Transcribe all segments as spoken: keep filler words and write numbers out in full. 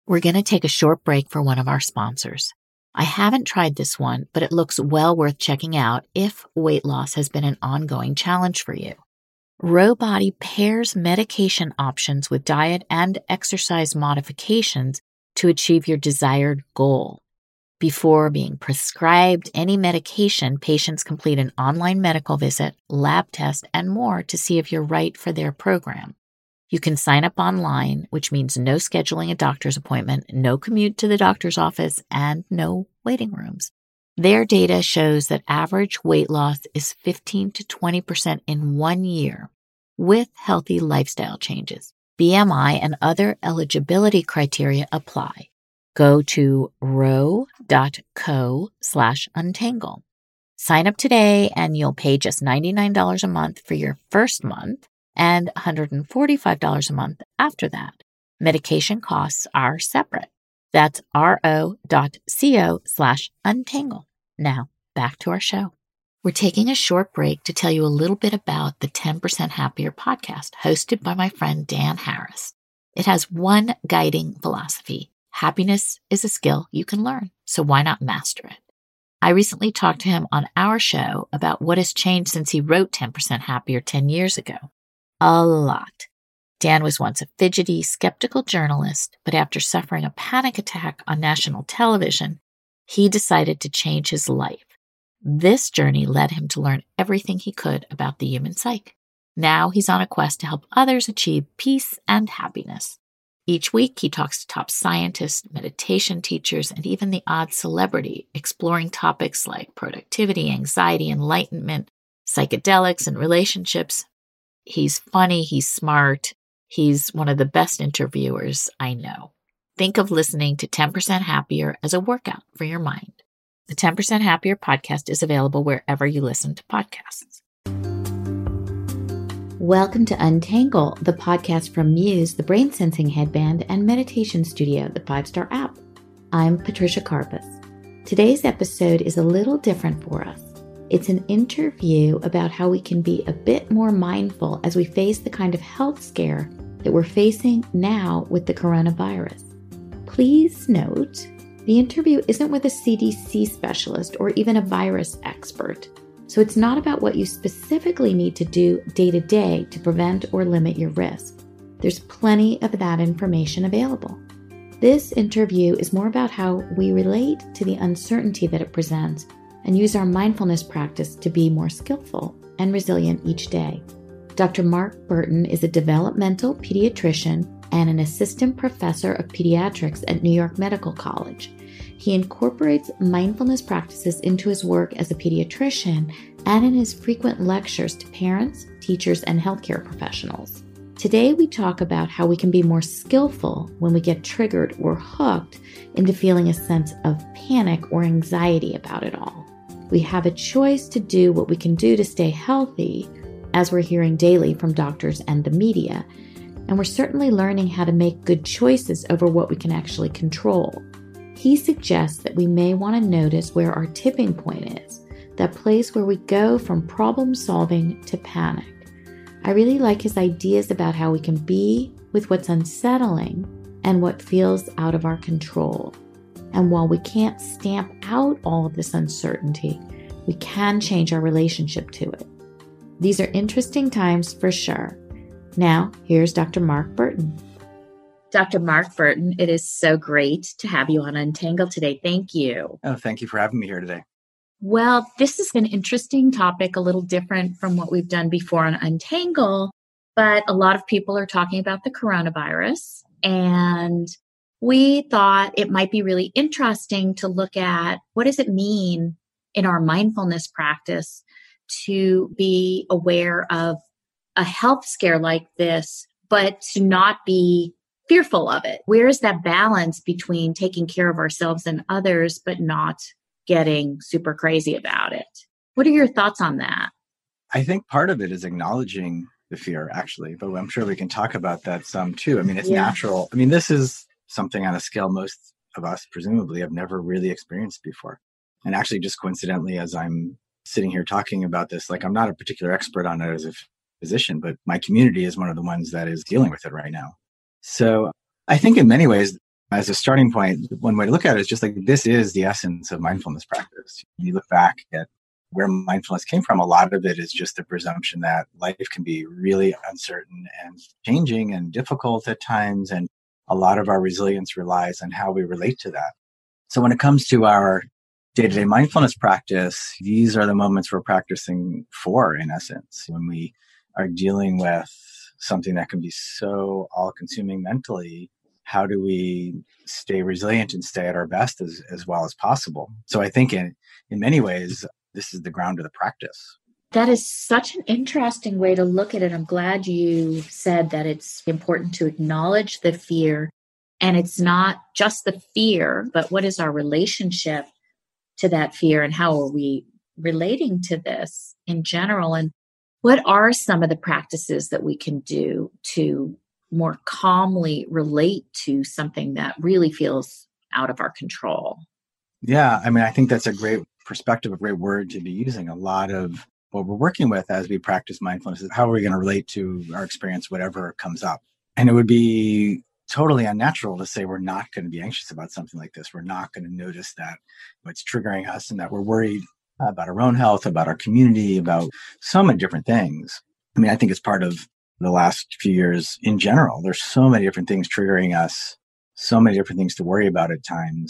We're going to take a short break for one of our sponsors. I haven't tried this one, but it looks well worth checking out if weight loss has been an ongoing challenge for you. Rowbody pairs medication options with diet and exercise modifications to achieve your desired goal. Before being prescribed any medication, patients complete an online medical visit, lab test, and more to see if you're right for their program. You can sign up online, which means no scheduling a doctor's appointment, no commute to the doctor's office, and no waiting rooms. Their data shows that average weight loss is fifteen to twenty percent in one year with healthy lifestyle changes. B M I and other eligibility criteria apply. Go to row.co slash untangle. Sign up today and you'll pay just ninety-nine dollars a month for your first month and one hundred forty-five dollars a month after that. Medication costs are separate. That's ro.co slash untangle. Now, back to our show. We're taking a short break to tell you a little bit about the ten percent Happier podcast hosted by my friend Dan Harris. It has one guiding philosophy. Happiness is a skill you can learn, so why not master it? I recently talked to him on our show about what has changed since he wrote ten percent Happier ten years ago. A lot. Dan was once a fidgety, skeptical journalist, but after suffering a panic attack on national television, he decided to change his life. This journey led him to learn everything he could about the human psyche. Now he's on a quest to help others achieve peace and happiness. Each week, he talks to top scientists, meditation teachers, and even the odd celebrity, exploring topics like productivity, anxiety, enlightenment, psychedelics, and relationships. He's funny, he's smart, he's one of the best interviewers I know. Think of listening to ten percent Happier as a workout for your mind. The ten percent Happier podcast is available wherever you listen to podcasts. Welcome to Untangle, the podcast from Muse, the brain sensing headband, and meditation studio, the five-star app. I'm Patricia Karpus. Today's episode is a little different for us. It's an interview about how we can be a bit more mindful as we face the kind of health scare that we're facing now with the coronavirus. Please note, the interview isn't with a C D C specialist or even a virus expert. So it's not about what you specifically need to do day to day to prevent or limit your risk. There's plenty of that information available. This interview is more about how we relate to the uncertainty that it presents and use our mindfulness practice to be more skillful and resilient each day. Doctor Mark Burton is a developmental pediatrician and an assistant professor of pediatrics at New York Medical College. He incorporates mindfulness practices into his work as a pediatrician and in his frequent lectures to parents, teachers, and healthcare professionals. Today, we talk about how we can be more skillful when we get triggered or hooked into feeling a sense of panic or anxiety about it all. We have a choice to do what we can do to stay healthy, as we're hearing daily from doctors and the media, and we're certainly learning how to make good choices over what we can actually control. He suggests that we may want to notice where our tipping point is, that place where we go from problem solving to panic. I really like his ideas about how we can be with what's unsettling and what feels out of our control. And while we can't stamp out all of this uncertainty, we can change our relationship to it. These are interesting times for sure. Now, here's Doctor Mark Burton. Doctor Mark Burton, it is so great to have you on Untangle today. Thank you. Oh, thank you for having me here today. Well, this is an interesting topic, a little different from what we've done before on Untangle, but a lot of people are talking about the coronavirus, and we thought it might be really interesting to look at what does it mean in our mindfulness practice to be aware of a health scare like this, but to not be fearful of it. Where is that balance between taking care of ourselves and others, but not getting super crazy about it? What are your thoughts on that? I think part of it is acknowledging the fear, actually, but I'm sure we can talk about that some too. I mean, it's yeah. natural. I mean, this is something on a scale most of us presumably have never really experienced before. And actually, just coincidentally, as I'm sitting here talking about this, like I'm not a particular expert on it as a physician, but my community is one of the ones that is dealing with it right now. So I think in many ways, As a starting point, one way to look at it is just like this is the essence of mindfulness practice. When you look back at where mindfulness came from, a lot of it is just the presumption that life can be really uncertain and changing and difficult at times. And a lot of our resilience relies on how we relate to that. So when it comes to our day-to-day mindfulness practice, these are the moments we're practicing for, in essence, when we are dealing with something that can be so all-consuming mentally. How do we stay resilient and stay at our best as, as well as possible? So I think in, in many ways, this is the ground of the practice. That is such an interesting way to look at it. I'm glad you said that it's important to acknowledge the fear. And it's not just the fear, but what is our relationship to that fear and how are we relating to this in general? And what are some of the practices that we can do to more calmly relate to something that really feels out of our control? Yeah, I mean, I think that's a great perspective, a great word to be using. A lot of what we're working with as we practice mindfulness is how are we going to relate to our experience, whatever comes up. And it would be totally unnatural to say we're not going to be anxious about something like this. We're not going to notice that it's triggering us and that we're worried about our own health, about our community, about so many different things. I mean, I think it's part of the last few years in general. There's so many different things triggering us, so many different things to worry about at times.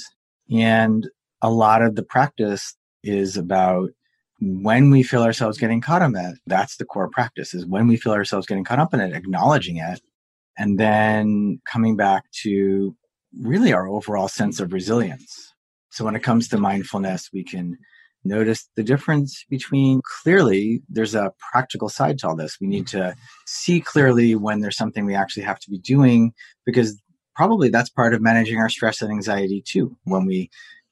And a lot of the practice is about when we feel ourselves getting caught up in it. That's the core practice, is when we feel ourselves getting caught up in it, acknowledging it, and then coming back to really our overall sense of resilience. So when it comes to mindfulness, we can notice the difference between, clearly, there's a practical side to all this. We need to see clearly when there's something we actually have to be doing, because probably that's part of managing our stress and anxiety too. When we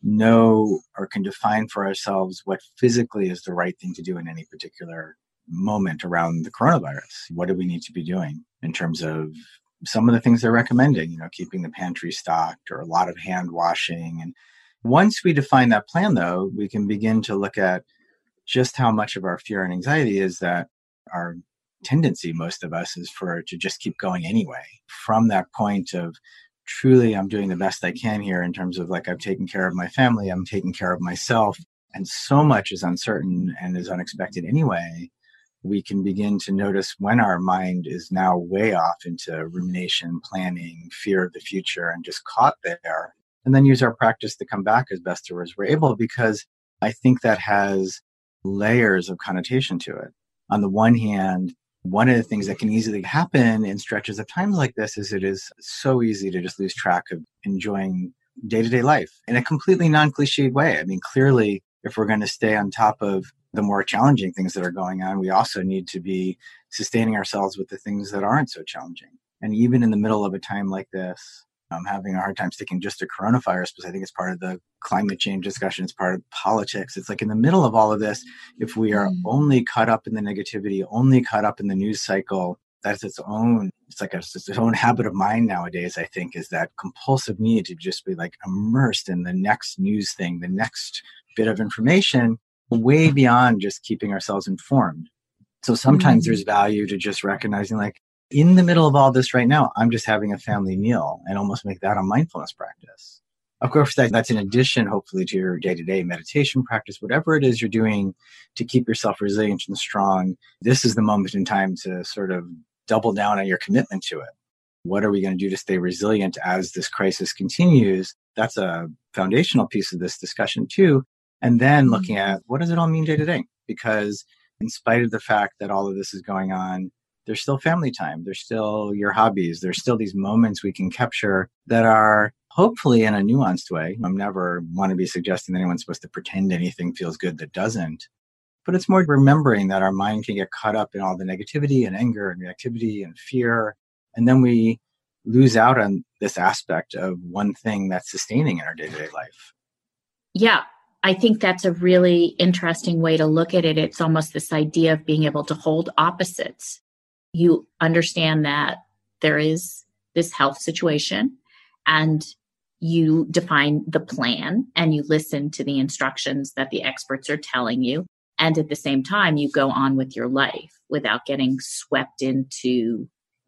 know or can define for ourselves what physically is the right thing to do in any particular moment around the coronavirus. What do we need to be doing in terms of some of the things they're recommending, you know, keeping the pantry stocked or a lot of hand washing. And once we define that plan, though, we can begin to look at just how much of our fear and anxiety is that our tendency, most of us, is for to just keep going anyway. From that point of truly, I'm doing the best I can here in terms of like, I've taken care of my family, I'm taking care of myself, and so much is uncertain and is unexpected anyway, we can begin to notice when our mind is now way off into rumination, planning, fear of the future, and just caught there. And then use our practice to come back as best as we're able, because I think that has layers of connotation to it. On the one hand, one of the things that can easily happen in stretches of time like this is it is so easy to just lose track of enjoying day-to-day life in a completely non-cliched way. I mean, clearly, if we're going to stay on top of the more challenging things that are going on, we also need to be sustaining ourselves with the things that aren't so challenging. And even in the middle of a time like this, I'm having a hard time sticking just to coronavirus because I think it's part of the climate change discussion. It's part of politics. It's like in the middle of all of this, if we are mm. only caught up in the negativity, only caught up in the news cycle, that's its own, it's like a, it's its own habit of mind nowadays, I think, is that compulsive need to just be like immersed in the next news thing, the next bit of information, way beyond just keeping ourselves informed. So sometimes mm. there's value to just recognizing like, in the middle of all this right now, I'm just having a family meal and almost make that a mindfulness practice. Of course, that, that's in addition, hopefully, to your day-to-day meditation practice, whatever it is you're doing to keep yourself resilient and strong. This is the moment in time to sort of double down on your commitment to it. What are we going to do to stay resilient as this crisis continues? That's a foundational piece of this discussion too. And then looking at what does it all mean day to day? Because in spite of the fact that all of this is going on, there's still family time. There's still your hobbies. There's still these moments we can capture that are hopefully in a nuanced way. I'm never want to be suggesting that anyone's supposed to pretend anything feels good that doesn't. But it's more remembering that our mind can get caught up in all the negativity and anger and reactivity and fear. And then we lose out on this aspect of one thing that's sustaining in our day-to-day life. Yeah. I think that's a really interesting way to look at it. It's almost this idea of being able to hold opposites. You understand that there is this health situation and you define the plan and you listen to the instructions that the experts are telling you. And at the same time, you go on with your life without getting swept into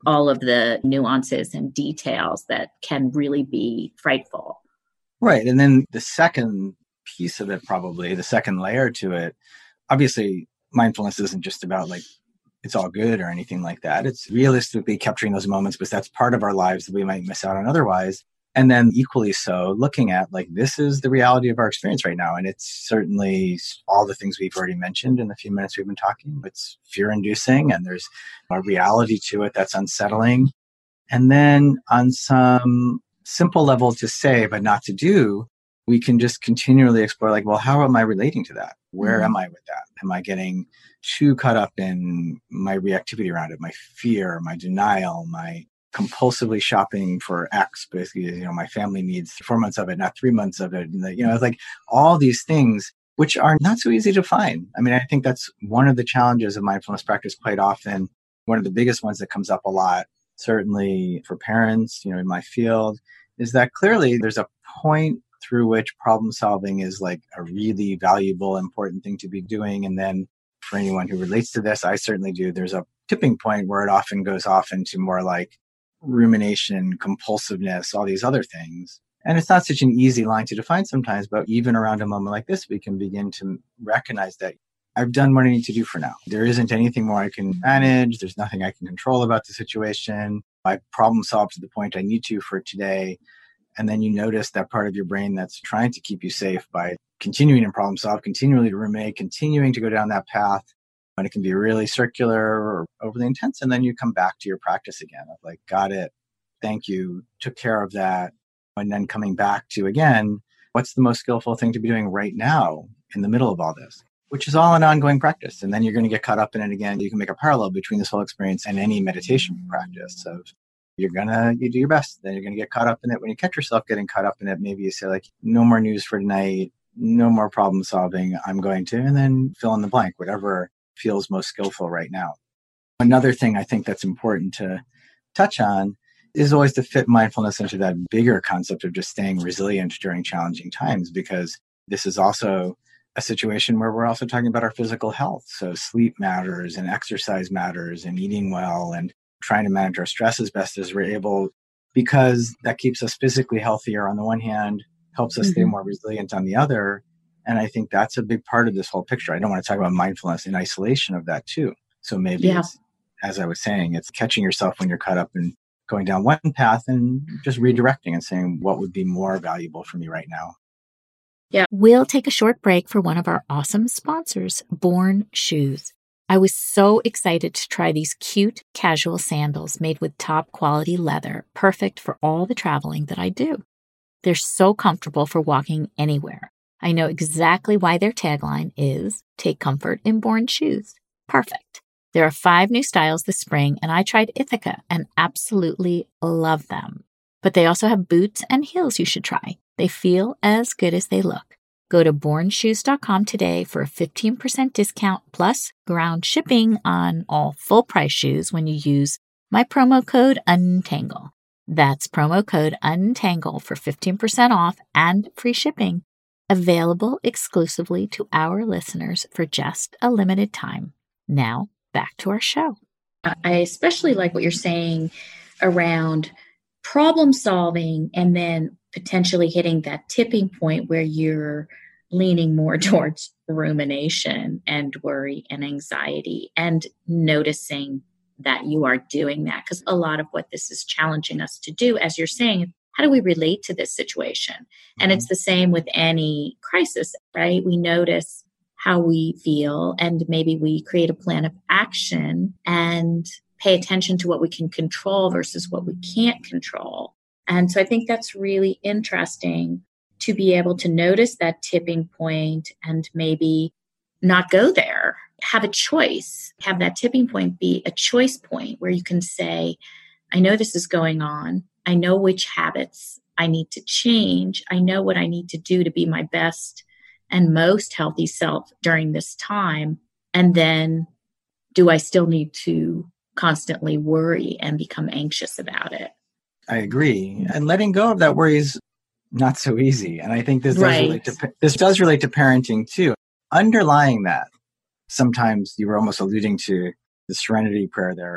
all of the nuances and details that can really be frightful. Right. And then the second piece of it, probably the second layer to it, obviously mindfulness isn't just about like, it's all good or anything like that. It's realistically capturing those moments because that's part of our lives that we might miss out on otherwise. And then equally so, looking at like, this is the reality of our experience right now. And it's certainly all the things we've already mentioned in the few minutes we've been talking. It's fear-inducing and there's a reality to it that's unsettling. And then on some simple level to say, but not to do, we can just continually explore like, well, how am I relating to that? Where mm-hmm. am I with that? Am I getting too caught up in my reactivity around it, my fear, my denial, my compulsively shopping for X, basically, you know, my family needs four months of it, not three months of it. And the, you know, it's like all these things, which are not so easy to find. I mean, I think that's one of the challenges of mindfulness practice quite often. One of the biggest ones that comes up a lot, certainly for parents, you know, in my field, is that clearly there's a point through which problem solving is like a really valuable, important thing to be doing. And then for anyone who relates to this, I certainly do, there's a tipping point where it often goes off into more like rumination, compulsiveness, all these other things. And it's not such an easy line to define sometimes, but even around a moment like this, we can begin to recognize that I've done what I need to do for now. There isn't anything more I can manage. There's nothing I can control about the situation. I problem solved to the point I need to for today. And then you notice that part of your brain that's trying to keep you safe by continuing to problem solve, continually to ruminate, continuing to go down that path. And it can be really circular or overly intense. And then you come back to your practice again of like, got it. Thank you. Took care of that. And then coming back to, again, what's the most skillful thing to be doing right now in the middle of all this, which is all an ongoing practice. And then you're going to get caught up in it again. You can make a parallel between this whole experience and any meditation practice of you're going to, you do your best. Then you're going to get caught up in it. When you catch yourself getting caught up in it, maybe you say like, no more news for tonight, no more problem solving. I'm going to, and then fill in the blank, whatever feels most skillful right now. Another thing I think that's important to touch on is always to fit mindfulness into that bigger concept of just staying resilient during challenging times, because this is also a situation where we're also talking about our physical health. So sleep matters and exercise matters and eating well and trying to manage our stress as best as we're able, because that keeps us physically healthier on the one hand, helps us mm-hmm. stay more resilient on the other. And I think that's a big part of this whole picture. I don't want to talk about mindfulness in isolation of that too. So maybe yeah. it's, as I was saying, it's catching yourself when you're caught up in going down one path and just redirecting and saying, what would be more valuable for me right now? Yeah. We'll take a short break for one of our awesome sponsors, Born Shoes. I was so excited to try these cute casual sandals made with top quality leather, perfect for all the traveling that I do. They're so comfortable for walking anywhere. I know exactly why their tagline is "Take comfort in Born Shoes." Perfect. There are five new styles this spring, and I tried Ithaca and absolutely love them. But they also have boots and heels you should try. They feel as good as they look. Go to born shoes dot com today for a fifteen percent discount plus ground shipping on all full-price shoes when you use my promo code UNTANGLE. That's promo code UNTANGLE for fifteen percent off and free shipping. Available exclusively to our listeners for just a limited time. Now, back to our show. I especially like what you're saying around problem solving and then potentially hitting that tipping point where you're leaning more towards rumination and worry and anxiety and noticing that you are doing that. Because a lot of what this is challenging us to do, as you're saying, how do we relate to this situation? Mm-hmm. And it's the same with any crisis, right? We notice how we feel and maybe we create a plan of action and pay attention to what we can control versus what we can't control. And so I think that's really interesting to be able to notice that tipping point and maybe not go there, have a choice, have that tipping point be a choice point where you can say, I know this is going on. I know which habits I need to change. I know what I need to do to be my best and most healthy self during this time. And then do I still need to constantly worry and become anxious about it? I agree. And letting go of that worry is not so easy. And I think this does right. relate to this does relate to parenting too. Underlying that, sometimes you were almost alluding to the serenity prayer there of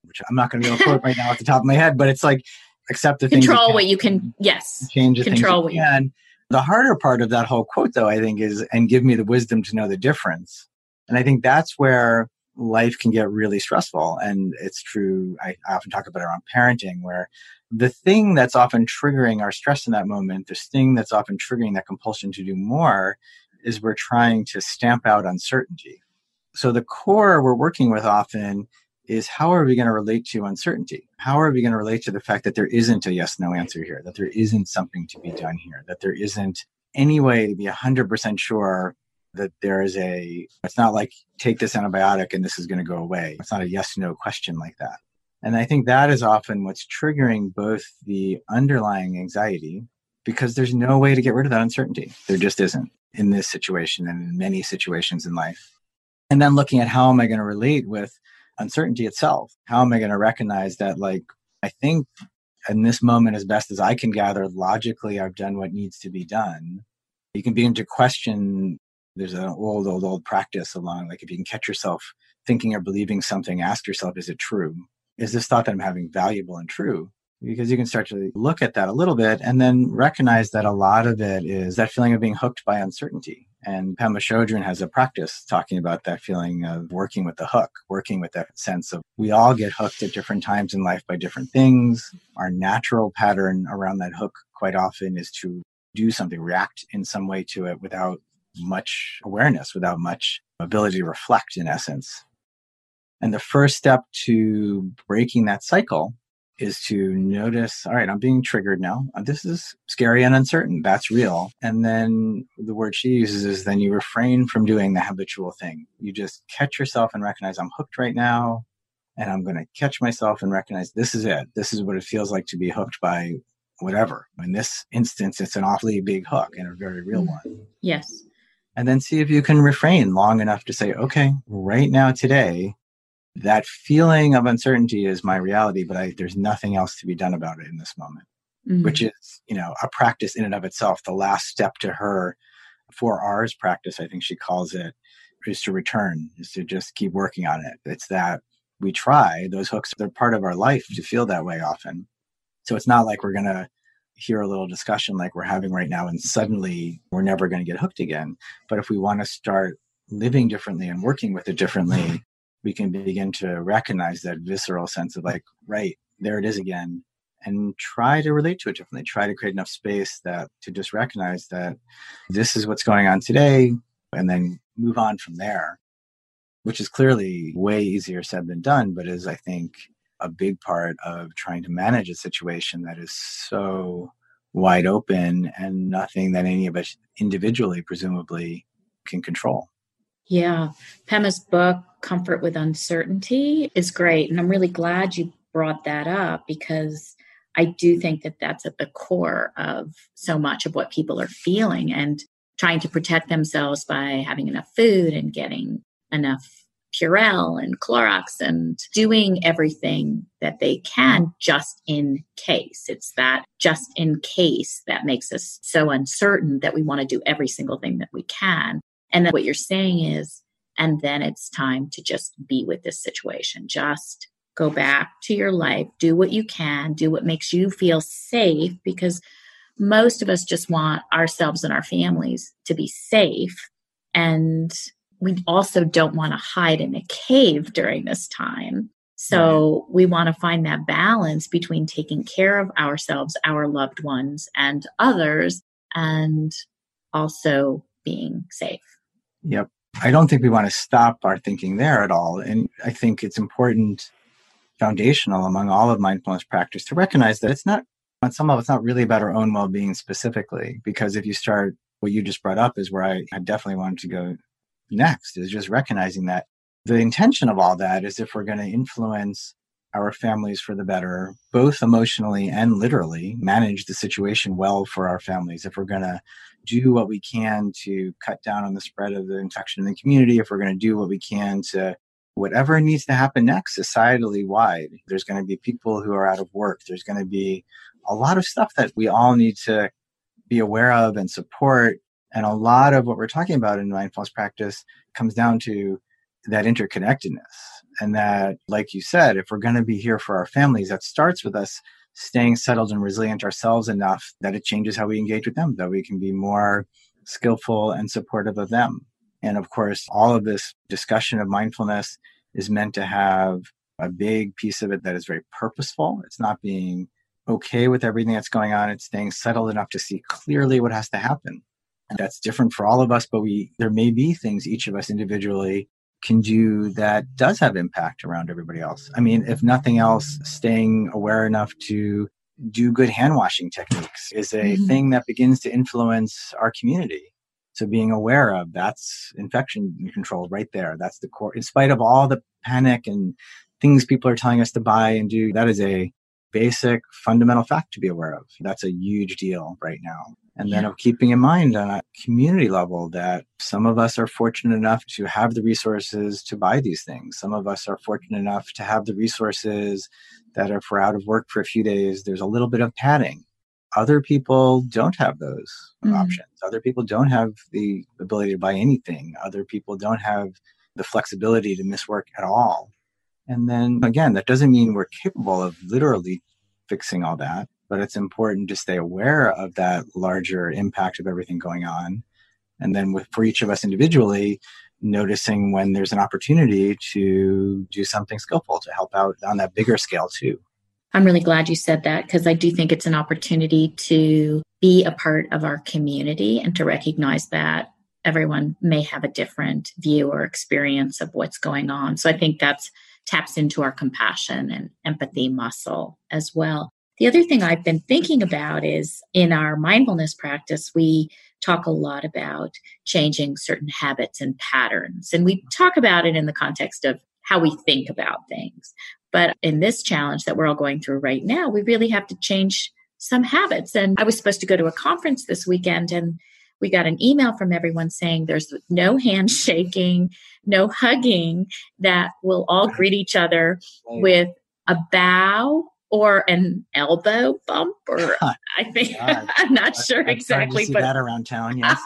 which I'm not going to be able to quote right now at the top of my head, but it's like, accept the things control you what you can. Yes. Change the control things you what you can. The harder part of that whole quote, though, I think is, and give me the wisdom to know the difference. And I think that's where life can get really stressful. And it's true. I, I often talk about it around parenting, where the thing that's often triggering our stress in that moment, this thing that's often triggering that compulsion to do more, is we're trying to stamp out uncertainty. So the core we're working with often is, how are we going to relate to uncertainty? How are we going to relate to the fact that there isn't a yes, no answer here, that there isn't something to be done here, that there isn't any way to be one hundred percent sure that there is a, it's not like take this antibiotic and this is going to go away. It's not a yes, no question like that. And I think that is often what's triggering both the underlying anxiety, because there's no way to get rid of that uncertainty. There just isn't in this situation and in many situations in life. And then looking at, how am I going to relate with uncertainty itself? How am I going to recognize that, like, I think in this moment, as best as I can gather, logically, I've done what needs to be done. You can begin to question. There's an old, old, old practice along, like, if you can catch yourself thinking or believing something, ask yourself, is it true? Is this thought that I'm having valuable and true? Because you can start to look at that a little bit and then recognize that a lot of it is that feeling of being hooked by uncertainty. And Pema Chodron has a practice talking about that feeling of working with the hook, working with that sense of, we all get hooked at different times in life by different things. Our natural pattern around that hook quite often is to do something, react in some way to it without much awareness, without much ability to reflect, in essence. And the first step to breaking that cycle is to notice, all right, I'm being triggered now. This is scary and uncertain. That's real. And then the word she uses is, then you refrain from doing the habitual thing. You just catch yourself and recognize, I'm hooked right now. And I'm going to catch myself and recognize, this is it. This is what it feels like to be hooked by whatever. In this instance, it's an awfully big hook and a very real one. Yes. And then see if you can refrain long enough to say, okay, right now, today, that feeling of uncertainty is my reality, but I, there's nothing else to be done about it in this moment, mm-hmm. which is, you know, a practice in and of itself. The last step to her four R's practice, I think she calls it, is to return, is to just keep working on it. It's that we try, those hooks, they're part of our life to feel that way often. So it's not like we're going to hear a little discussion like we're having right now and suddenly we're never going to get hooked again. But if we want to start living differently and working with it differently, we can begin to recognize that visceral sense of, like, right, there it is again, and try to relate to it differently. Try to create enough space that to just recognize that this is what's going on today, and then move on from there, which is clearly way easier said than done, but is, I think, a big part of trying to manage a situation that is so wide open and nothing that any of us individually, presumably, can control. Yeah. Pema's book, Comfort with Uncertainty, is great. And I'm really glad you brought that up, because I do think that that's at the core of so much of what people are feeling and trying to protect themselves by having enough food and getting enough Purell and Clorox and doing everything that they can just in case. It's that just in case that makes us so uncertain that we want to do every single thing that we can. And then what you're saying is, and then it's time to just be with this situation. Just go back to your life, do what you can, do what makes you feel safe, because most of us just want ourselves and our families to be safe. And we also don't want to hide in a cave during this time. So right. we want to find that balance between taking care of ourselves, our loved ones, and others, and also being safe. Yep. I don't think we want to stop our thinking there at all. And I think it's important, foundational among all of mindfulness practice, to recognize that it's not, on some level, it's not really about our own well-being specifically. Because if you start, what you just brought up is where I, I definitely wanted to go next, is just recognizing that the intention of all that is, if we're going to influence our families for the better, both emotionally and literally, manage the situation well for our families, if we're going to do what we can to cut down on the spread of the infection in the community, if we're going to do what we can to whatever needs to happen next societally wide, there's going to be people who are out of work. There's going to be a lot of stuff that we all need to be aware of and support. And a lot of what we're talking about in mindfulness practice comes down to that interconnectedness. And that, like you said, if we're going to be here for our families, that starts with us staying settled and resilient ourselves enough that it changes how we engage with them, that we can be more skillful and supportive of them. And of course, all of this discussion of mindfulness is meant to have a big piece of it that is very purposeful. It's not being okay with everything that's going on. It's staying settled enough to see clearly what has to happen. And that's different for all of us, but we there may be things each of us individually can do that does have impact around everybody else. I mean, if nothing else, staying aware enough to do good hand washing techniques is a mm-hmm. thing that begins to influence our community. So being aware of that's infection control right there. That's the core. In spite of all the panic and things people are telling us to buy and do, that is a basic fundamental fact to be aware of. That's a huge deal right now. And then yeah. of keeping in mind on a community level that some of us are fortunate enough to have the resources to buy these things. Some of us are fortunate enough to have the resources that if we're out of work for a few days, there's a little bit of padding. Other people don't have those mm. options. Other people don't have the ability to buy anything. Other people don't have the flexibility to miss work at all. And then again, that doesn't mean we're capable of literally fixing all that, but it's important to stay aware of that larger impact of everything going on. And then with, for each of us individually, noticing when there's an opportunity to do something skillful to help out on that bigger scale too. I'm really glad you said that because I do think it's an opportunity to be a part of our community and to recognize that everyone may have a different view or experience of what's going on. So I think that's taps into our compassion and empathy muscle as well. The other thing I've been thinking about is in our mindfulness practice, we talk a lot about changing certain habits and patterns. And we talk about it in the context of how we think about things. But in this challenge that we're all going through right now, we really have to change some habits. And I was supposed to go to a conference this weekend, and we got an email from everyone saying there's no handshaking, no hugging, that we'll all greet each other with a bow or an elbow bump, or I think, I'm not sure I'm exactly. To see but that around town, yes.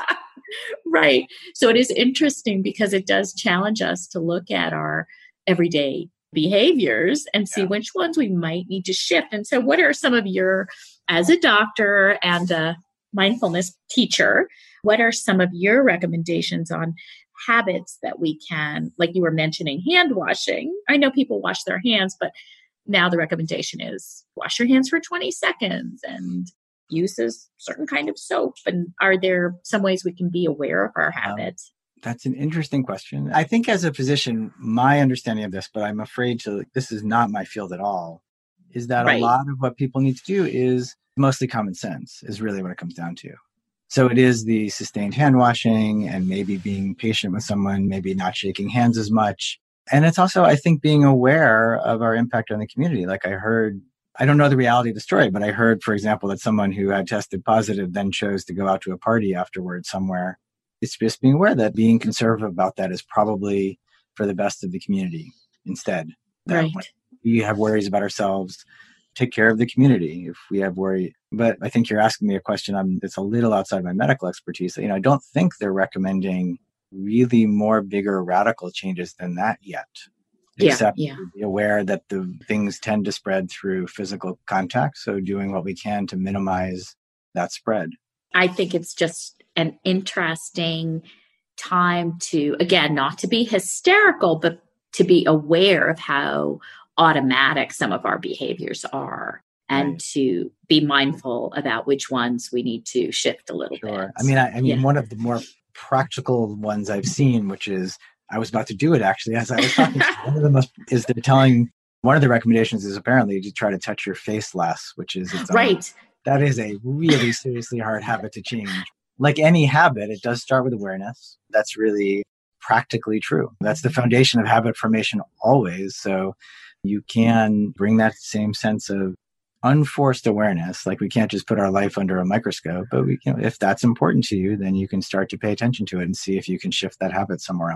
Right. So it is interesting because it does challenge us to look at our everyday behaviors and see yeah. which ones we might need to shift. And so what are some of your, as a doctor and a mindfulness teacher, what are some of your recommendations on habits that we can, like you were mentioning, hand washing? I know people wash their hands, but now the recommendation is wash your hands for twenty seconds and use a certain kind of soap. And are there some ways we can be aware of our habits? Um, that's an interesting question. I think as a physician, my understanding of this, but I'm afraid to, this is not my field at all, is that right. a lot of what people need to do is mostly common sense is really what it comes down to. So it is the sustained hand washing and maybe being patient with someone, maybe not shaking hands as much. And it's also, I think, being aware of our impact on the community. Like I heard, I don't know the reality of the story, but I heard, for example, that someone who had tested positive then chose to go out to a party afterwards somewhere. It's just being aware that being conservative about that is probably for the best of the community instead. That right. when we have worries about ourselves, take care of the community if we have worry. But I think you're asking me a question I'm, that's a little outside my medical expertise. You know, I don't think they're recommending really more bigger radical changes than that yet. Yeah, Except yeah. to be aware that the things tend to spread through physical contact. So doing what we can to minimize that spread. I think it's just an interesting time to, again, not to be hysterical, but to be aware of how automatic some of our behaviors are and right. to be mindful about which ones we need to shift a little sure. bit. I mean, I, I mean, yeah. one of the more practical ones I've seen, which is, I was about to do it actually, as I was talking to you, one of the most, is they're telling, one of the recommendations is apparently to try to touch your face less, which is, its right. own, that is a really seriously hard habit to change. Like any habit, it does start with awareness. That's really practically true. That's the foundation of habit formation always. So you can bring that same sense of unforced awareness. Like we can't just put our life under a microscope, but we can, if that's important to you, then you can start to pay attention to it and see if you can shift that habit somewhere else.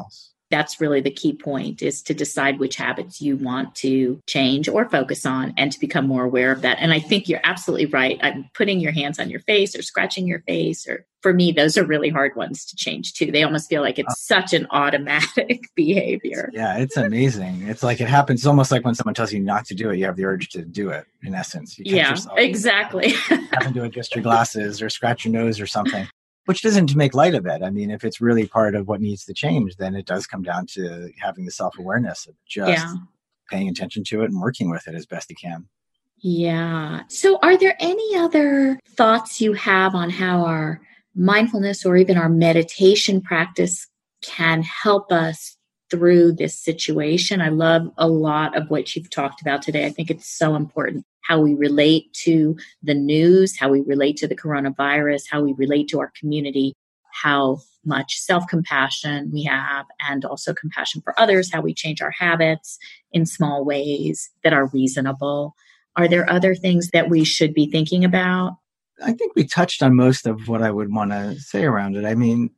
That's really the key point, is to decide which habits you want to change or focus on and to become more aware of that. And I think you're absolutely right. I'm putting your hands on your face or scratching your face, or for me, those are really hard ones to change too. They almost feel like it's such an automatic behavior. Yeah, it's amazing. It's like it happens. It's almost like when someone tells you not to do it, you have the urge to do it, in essence. You catch yeah, yourself exactly. having to adjust your glasses or scratch your nose or something. Which isn't to make light of it. I mean, if it's really part of what needs to change, then it does come down to having the self-awareness of just yeah. paying attention to it and working with it as best you can. Yeah. So are there any other thoughts you have on how our mindfulness or even our meditation practice can help us through this situation? I love a lot of what you've talked about today. I think it's so important. How we relate to the news, how we relate to the coronavirus, how we relate to our community, how much self-compassion we have, and also compassion for others, how we change our habits in small ways that are reasonable. Are there other things that we should be thinking about? I think we touched on most of what I would want to say around it. I mean,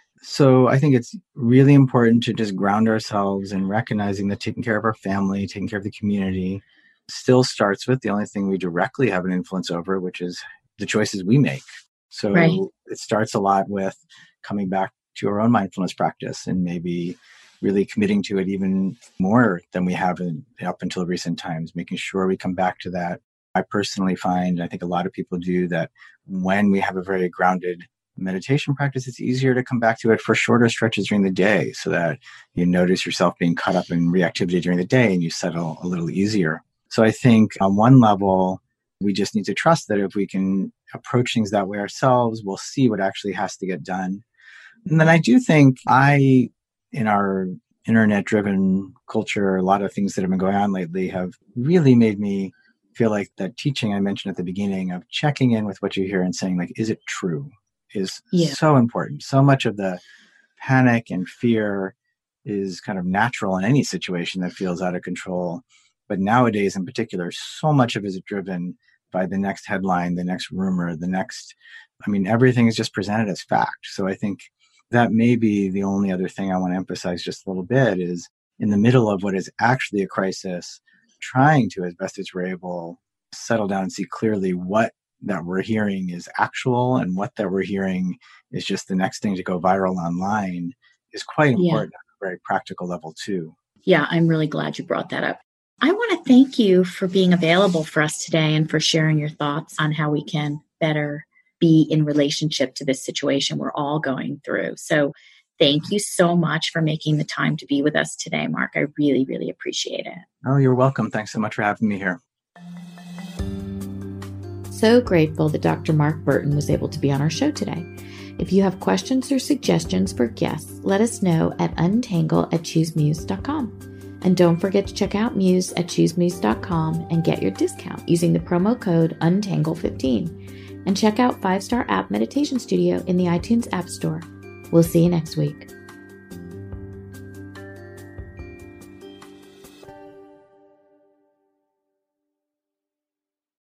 so I think it's really important to just ground ourselves in recognizing that taking care of our family, taking care of the community, still starts with the only thing we directly have an influence over, which is the choices we make. So right. It starts a lot with coming back to our own mindfulness practice and maybe really committing to it even more than we have in, up until recent times, making sure we come back to that. I personally find, I think a lot of people do, that when we have a very grounded meditation practice, it's easier to come back to it for shorter stretches during the day so that you notice yourself being caught up in reactivity during the day and you settle a little easier. So I think on one level, we just need to trust that if we can approach things that way ourselves, we'll see what actually has to get done. And then I do think I, in our internet-driven culture, a lot of things that have been going on lately have really made me feel like that teaching I mentioned at the beginning of checking in with what you hear and saying, like, is it true, is yeah. so important. So much of the panic and fear is kind of natural in any situation that feels out of control. But nowadays, in particular, so much of it is driven by the next headline, the next rumor, the next, I mean, everything is just presented as fact. So I think that may be the only other thing I want to emphasize just a little bit is in the middle of what is actually a crisis, trying to, as best as we're able, settle down and see clearly what that we're hearing is actual and what that we're hearing is just the next thing to go viral online is quite important yeah. at a very practical level too. Yeah, I'm really glad you brought that up. I want to thank you for being available for us today and for sharing your thoughts on how we can better be in relationship to this situation we're all going through. So thank you so much for making the time to be with us today, Mark. I really, really appreciate it. Oh, you're welcome. Thanks so much for having me here. So grateful that Doctor Mark Burton was able to be on our show today. If you have questions or suggestions for guests, let us know at untangle at choose muse dot com. And don't forget to check out Muse at choose muse dot com and get your discount using the promo code untangle fifteen. And check out Five Star App Meditation Studio in the iTunes App Store. We'll see you next week.